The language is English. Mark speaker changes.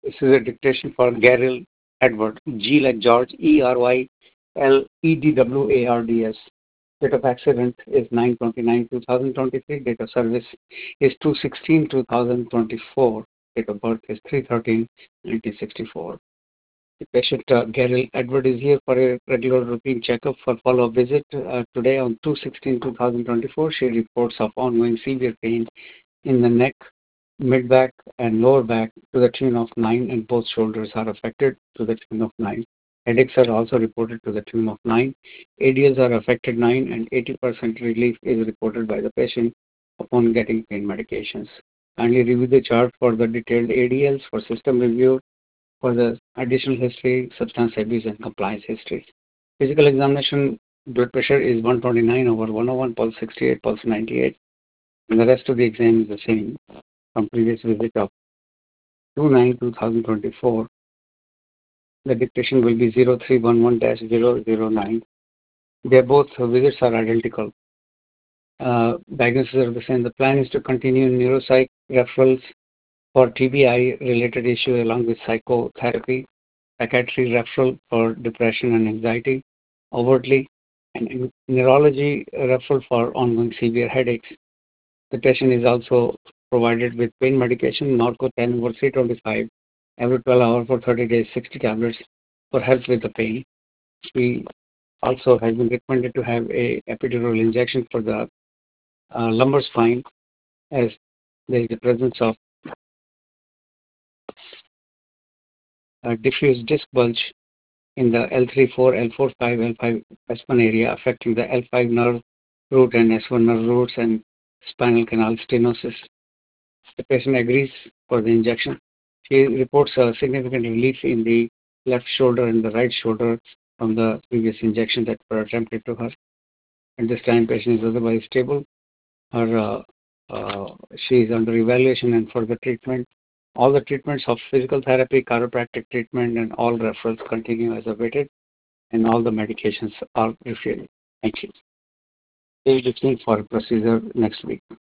Speaker 1: This is a dictation for Garyl Edward, G like George, ERYLEDWARDS. Date of accident is 9/29/2023. Date of service is 2/16/2024. Date of birth is 3/13/1964. The patient Garyl Edward is here for a regular routine checkup for follow-up visit. Today on 2/16/2024, she reports of ongoing severe pain in the neck, mid-back, and lower back to the tune of 9, and both shoulders are affected to the tune of 9. Headaches are also reported to the tune of 9. ADLs are affected 9, and 80% relief is reported by the patient upon getting pain medications. Kindly review the chart for the detailed ADLs for system review, for the additional history, substance abuse, and compliance history. Physical examination blood pressure is 129/101, pulse 68, pulse 98, and the rest of the exam is the same from previous visit of 2/9/2024. The dictation will be 0311-009. Their both visits are identical. Diagnoses are the same. The plan is to continue neuropsych referrals for TBI related issue along with psychotherapy, psychiatry referral for depression and anxiety, overtly, and neurology referral for ongoing severe headaches. The patient is also provided with pain medication, Norco 10/325, every 12 hours for 30 days, 60 tablets for help with the pain. We also have been recommended to have a epidural injection for the lumbar spine, as there is the presence of a diffuse disc bulge in the L3-4, L4-5, L5 S1 area, affecting the L5 nerve root and S1 nerve roots and spinal canal stenosis. The patient agrees for the injection. She reports a significant relief in the left shoulder and the right shoulder from the previous injection that were attempted to her. At this time, patient is otherwise stable. She is under evaluation and further treatment. All the treatments of physical therapy, chiropractic treatment, and all referrals continue as awaited, and all the medications are refilled. Thank you. Stay tuned for a procedure next week.